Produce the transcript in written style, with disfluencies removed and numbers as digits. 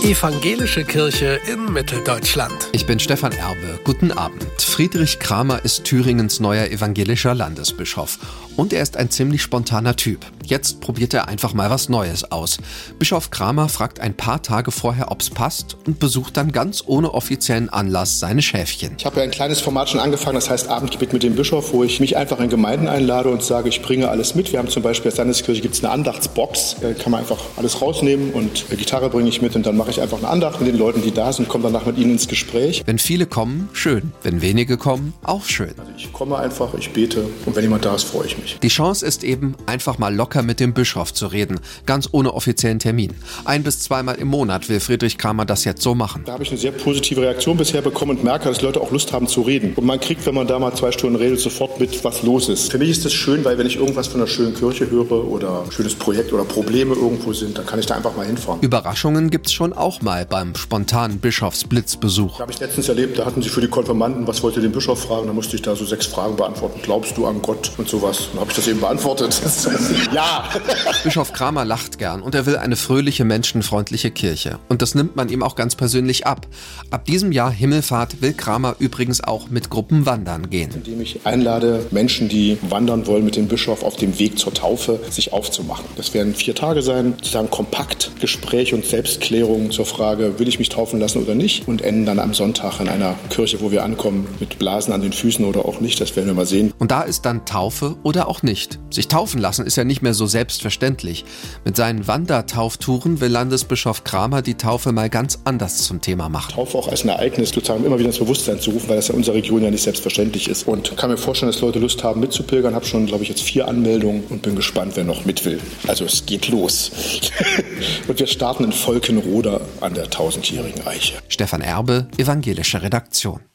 Evangelische Kirche in Mitteldeutschland. Ich bin Stefan Erbe. Guten Abend. Friedrich Kramer ist Thüringens neuer evangelischer Landesbischof. Und er ist ein ziemlich spontaner Typ. Jetzt probiert er einfach mal was Neues aus. Bischof Kramer fragt ein paar Tage vorher, ob's passt, und besucht dann ganz ohne offiziellen Anlass seine Schäfchen. Ich habe ja ein kleines Format schon angefangen, das heißt Abendgebet mit dem Bischof, wo ich mich einfach in Gemeinden einlade und sage, ich bringe alles mit. Wir haben zum Beispiel als Landeskirche gibt's eine Andachtsbox, da kann man einfach alles rausnehmen und Gitarre bringe ich mit und dann mache ich einfach eine Andacht mit den Leuten, die da sind, komme danach mit ihnen ins Gespräch. Wenn viele kommen, schön. Wenn wenige kommen, auch schön. Also ich komme einfach, ich bete und wenn jemand da ist, freue ich mich. Die Chance ist eben, einfach mal locker mit dem Bischof zu reden, ganz ohne offiziellen Termin. 1- bis 2-mal im Monat will Friedrich Kramer das jetzt so machen. Da habe ich eine sehr positive Reaktion bisher bekommen und merke, dass Leute auch Lust haben zu reden. Und man kriegt, wenn man da mal 2 Stunden redet, sofort mit, was los ist. Für mich ist das schön, weil wenn ich irgendwas von einer schönen Kirche höre oder ein schönes Projekt oder Probleme irgendwo sind, dann kann ich da einfach mal hinfahren. Überraschungen gibt's schon auch mal beim spontanen Bischofsblitzbesuch. Habe ich letztens erlebt, da hatten sie für die Konfirmanden, was wollte den Bischof fragen, da musste ich da so 6 Fragen beantworten. Glaubst du an Gott und sowas? Dann habe ich das eben beantwortet. Ja! Bischof Kramer lacht gern und er will eine fröhliche, menschenfreundliche Kirche. Und das nimmt man ihm auch ganz persönlich ab. Ab diesem Jahr Himmelfahrt will Kramer übrigens auch mit Gruppen wandern gehen. Indem ich einlade, Menschen, die wandern wollen mit dem Bischof auf dem Weg zur Taufe, sich aufzumachen. Das werden 4 Tage sein, sozusagen kompakt Gespräch und Selbstklärung zur Frage, will ich mich taufen lassen oder nicht? Und enden dann am Sonntag in einer Kirche, wo wir ankommen, mit Blasen an den Füßen oder auch nicht. Das werden wir mal sehen. Und da ist dann Taufe oder auch nicht. Sich taufen lassen ist ja nicht mehr so selbstverständlich. Mit seinen Wandertauftouren will Landesbischof Kramer die Taufe mal ganz anders zum Thema machen. Taufe auch als ein Ereignis sozusagen immer wieder ins Bewusstsein zu rufen, weil das in unserer Region ja nicht selbstverständlich ist. Und kann mir vorstellen, dass Leute Lust haben mitzupilgern. Habe schon, glaube ich, jetzt 4 Anmeldungen und bin gespannt, wer noch mit will. Also es geht los. Und wir starten in Volkenroda an der 1000-jährigen Eiche. Stefan Erbe, evangelische Redaktion.